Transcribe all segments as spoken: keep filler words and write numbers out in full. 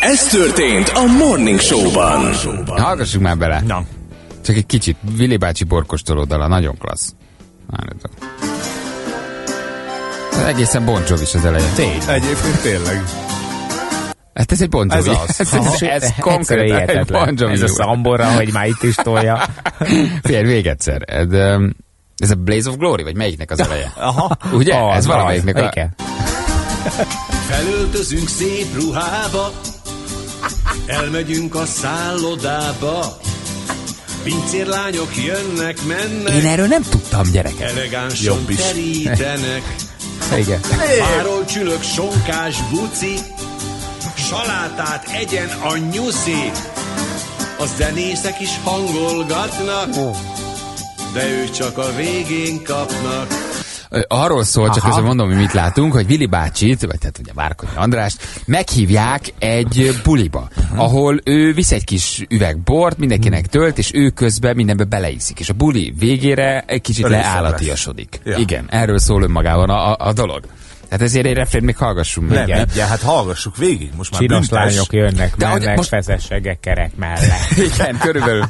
Ez történt a Morning Show-ban. Hallgassuk már bele. Na. Csak egy kicsit. Vili bácsi borkostoló dala, nagyon klassz. Várjátok. Egészen Bon Jovi is az elején. Tényleg. Egyébként tényleg. Hát ez egy Bon Jovi. Ez az. Ez, ez, ez konkrétan egy Bon Jovi. Ez a szambora, hogy már itt is tolja. Figyelj, még egyszer. Ez, ez a Blaze of Glory, vagy melyiknek az eleje? Aha. Ugye? Oh, ez valamelyiknek a... Igen. Felöltözünk szép ruhába, elmegyünk a szállodába, pincérlányok jönnek, mennek. Én erről nem tudtam, gyerekek. Elegánsan terítenek. Igen. Fáról csülök sonkás buci, salátát egyen a nyuszi. A zenészek is hangolgatnak, de ők csak a végén kapnak. Arról szól, csak közben mondom, hogy mit látunk, hogy Vili bácsit, vagy tehát ugye Várkonyi Andrást meghívják egy buliba, uh-huh. ahol ő visz egy kis üveg bort, mindenkinek tölt, és ő közben mindenbe beleiszik. És a buli végére egy kicsit leállatiasodik. Ja. Igen, erről szól önmagában a, a dolog. Tehát ezért egy refrén még hallgassunk meg. Nem, igen, hát hallgassuk végig. Most már csinos büntes. lányok jönnek, de mennek, most... feszességek kerek mellett. Igen, körülbelül.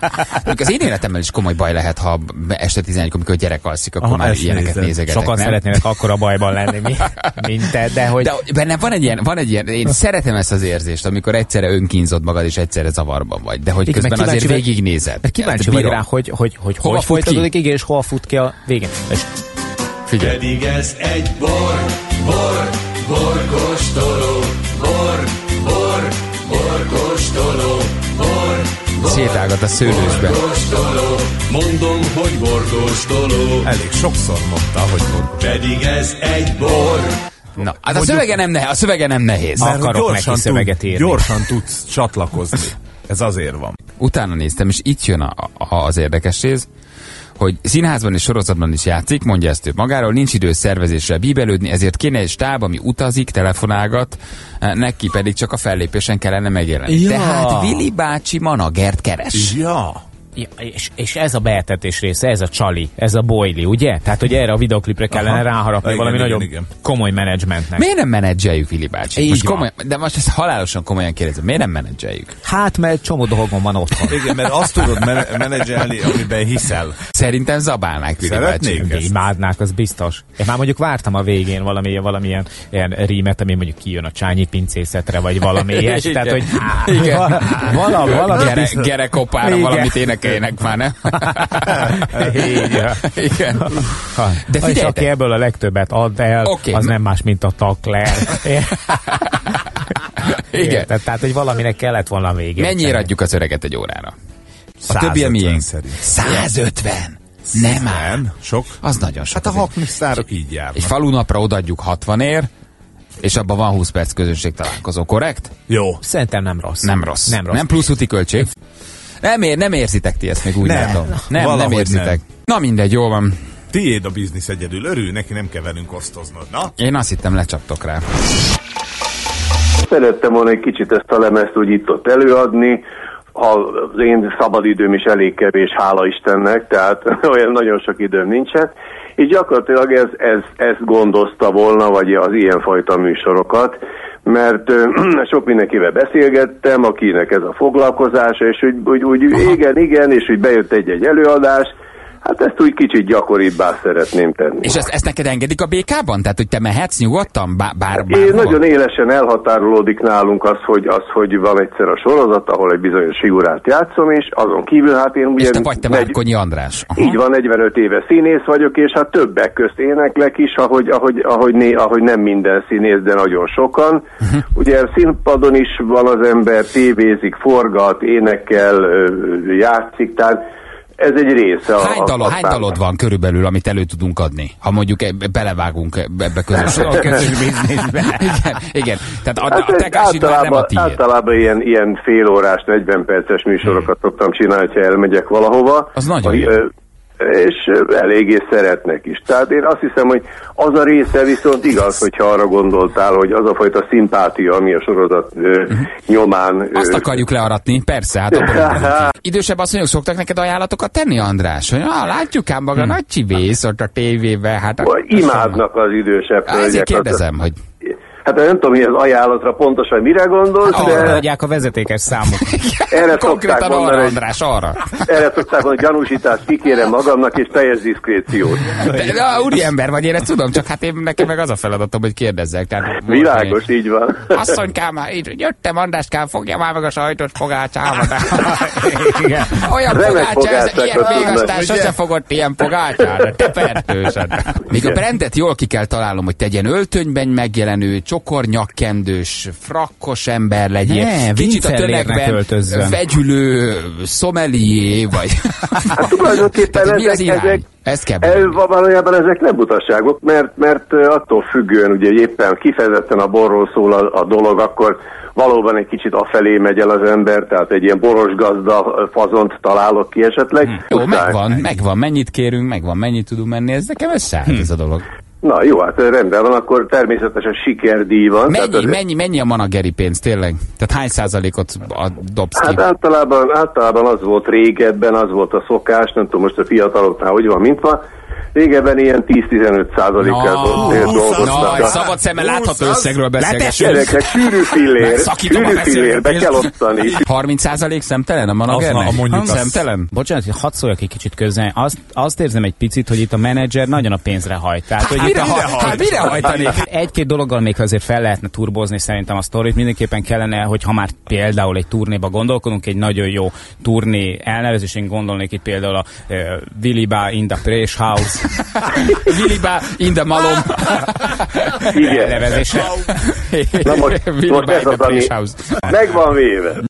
Az én életemmel is komoly baj lehet, ha este tizenegykor, amikor a gyerek alszik, akkor Aha, már ilyeneket nézem. nézegetek. Sokan nem? szeretnének akkora bajban lenni, mint te, de hogy... De bennem van egy ilyen, van egy ilyen, én szeretem ezt az érzést, amikor egyszerre önkínzod magad, és egyszerre zavarban vagy, de hogy közben azért végignézed. Mert kíváncsi vagy rá, hogy hogy, hogy hova folytatódik, igen, és hova fut ki a végén. És figyelj. Pedig ez egy bor, bor, borkóstoló, bor, bor, borkóstoló, bor, bor, sétálgat a szőlősbe. Borkóstoló, mondom, hogy borkóstoló. Elég sokszor mondta, hogy borkóstoló. Pedig ez egy bor. Na, hát a szövege nem nehéz, a szövege nem nehéz. Mert akarok neki szöveget írni. Gyorsan tudsz csatlakozni. Ez azért van. Utána néztem, és itt jön a, a, az érdekes rész, hogy színházban és sorozatban is játszik, mondja ezt ő magáról, nincs idő szervezésre bíbelődni, ezért kéne egy stáb, ami utazik, telefonálgat, neki pedig csak a fellépésen kellene megjelenni. Ja. Tehát Vili bácsi managert keres. Ja. Ja, és, és ez a beetetés része, ez a csali, ez a boili, ugye? Tehát, hogy erre a videoklipre kellene Aha. ráharapni igen, valami igen, nagyon igen. komoly menedzsmentnek. Miért nem menedzseljük, Vili bácsi? Most komoly, de most ezt halálosan komolyan kérdezem, miért nem menedzseljük? Hát, mert csomó dolgom van otthon. Igen, mert azt tudod menedzselni, amiben hiszel. Szerintem zabálnák, Vili bácsi. Imádnák, az biztos. Én már mondjuk vártam a végén valami, valamilyen ilyen rímet, ami mondjuk kijön a Csányi pincészetre, vagy valami ilyes. Tehát, hogy igen. valami, valami Gere, gerekopára valamit énekeljenek már, nem? Igen. Igen. De figyelj, aki ebből a legtöbbet ad el, okay. az nem más, mint a Takler. Igen. Tehát, tehát, hogy valaminek kellett volna végén. Mennyire adjuk az öreget egy órára? A többi a miénk? százötven Nem áll. Sok? Az nagyon sok. Hát a haknisztárok így járnak. Egy falunapra odaadjuk hatvanért, és abban van húsz perc közönség találkozó, korrekt? Jó. Szerintem nem rossz. Nem rossz. Nem, rossz. Nem plusz úti költség. Nem, ér, nem érzitek ti ezt még úgy nem. látom. Nem, nem érzitek. Nem. Na mindegy, jó van. Tiéd a biznisz egyedül. Örül, neki nem kell velünk osztoznod, na? Én azt hittem, lecsaptok rá. Szerettem volna egy kicsit ezt a lemezt úgy itt-ott előadni. Az én szabadidőm is elég kevés, hála Istennek, tehát olyan nagyon sok időm nincsen. És gyakorlatilag ez, ez, ez gondozta volna, vagy az ilyenfajta műsorokat, mert ö, sok mindenkivel beszélgettem, akinek ez a foglalkozása, és úgy, úgy, úgy igen, igen, és úgy bejött egy-egy előadás. Hát ezt úgy kicsit gyakoribbá szeretném tenni. És ezt, ezt neked engedik a bé ká-ban? Tehát, hogy te mehetsz nyugodtan? Bár, bár, Én nagyon élesen elhatárolódik nálunk az hogy, az, hogy van egyszer a sorozat, ahol egy bizonyos figurát játszom, és azon kívül hát én ugye... És te vagy te Várkonyi András. Aha. Így van, negyvenöt éve színész vagyok, és hát többek közt éneklek is, ahogy, ahogy, ahogy, né, ahogy nem minden színész, de nagyon sokan. Uh-huh. Ugye színpadon is van az ember, tévézik, forgat, énekel, játszik, tehát ez egy része. Hány, a, dalod, a hány dalod van körülbelül, amit elő tudunk adni? Ha mondjuk ebbe, belevágunk ebbe közösen. igen, igen. Tehát a, hát a tekásid már nem a tiéd. Általában ilyen, ilyen félórás, negyven perces műsorokat hmm. szoktam csinálni, ha elmegyek valahova. Az nagyon a, jó. És eléggé szeretnek is. Tehát én azt hiszem, hogy az a része viszont igaz, hogyha arra gondoltál, hogy az a fajta szimpátia, ami a sorozat ö, uh-huh. nyomán... Azt ö, akarjuk learatni, persze, hát abban idősebb asszonyok szoktak neked ajánlatokat tenni, András? Hogy ah, látjuk ám maga hmm. nagy csivész ott a tévébe. Hát a, imádnak az idősebb hölgyek. Ezért kérdezem, hogy... Hát nem tudom, hogy az ajánlatra pontosan mire gondolsz, Ah, de... arra adják a vezetékes számok. Erre Konkrétan szokták arra, mondani, hogy András, arra. erre szokták mondani, hogy gyanúsítást kikérem magamnak, és teljes diszkréciót. De, de úriember vagy, én ezt tudom, csak hát én nekem meg az a feladatom, hogy kérdezzek. Tehát, Világos, így van. asszonykám, így jöttem, Andráskám, fogja már meg a sajtos pogácsámat. Olyan Remek pogácsa, ez, ilyen pogácsákat még tudnak, aztán ugye? sose fogott ilyen pogácsára. Te fertősed. Még a brendet jól ki kell találnom, hogy tegyen öltönyben megjelenő, csokornyakkendős, frakkos ember legyen. Ne, Kicsit a Windfellernek tömegben öltözzön. vegyülő, szomelié, vagy... Hát tulajdonképpen Tehát mi az ezek, irány? ezek, Ezt kell ez, belőle. valójában ezek nem butaságok, mert, mert attól függően, ugye éppen kifejezetten a borról szól a, a dolog, akkor valóban egy kicsit afelé megy el az ember, tehát egy ilyen boros gazda fazont találok ki esetleg. Jó, Muszáj. megvan, megvan, mennyit kérünk, megvan, mennyit tudunk menni, ez nekem összeállt ez a dolog. Na jó, hát rendben van, akkor természetesen sikerdíj van. Mennyi, tehát az- mennyi, mennyi a manageri pénz, tényleg? Tehát hány százalékot a- dobsz ki? Hát általában, általában az volt régebben, az volt a szokás, nem tudom most a fiataloknál hogy van, mint ma. Régebben ilyen tíz-tizenöt százalékkal Na, dolgoztak. egy szabad szemmel látható összegről beszélgessünk. Gyerekek, sűrű fillér, Szakítom a sűrű fillér, be kell osztani. harminc százalék szemtelen a managernek? Az- a mondjuk az- Szemtelen? Bocsánat, hogy hadd szóljak egy kicsit közben. Azt, azt érzem egy picit, hogy itt a menedzser nagyon a pénzre hajt. Tehát, hogy Mire, itt haj, hát mire hajtani? egy-két dologgal még azért fel lehetne turbozni szerintem a sztorit. Mindenképpen kellene, hogy ha már például egy turnéba gondolkodunk, egy nagyon jó turné elnevezés, én gondolnék itt például a uh, Williba in the Praise House Williba in the Malom. Igen. elnevezése. Na most, most Williba ez in the az, ami Praise House. meg van véve.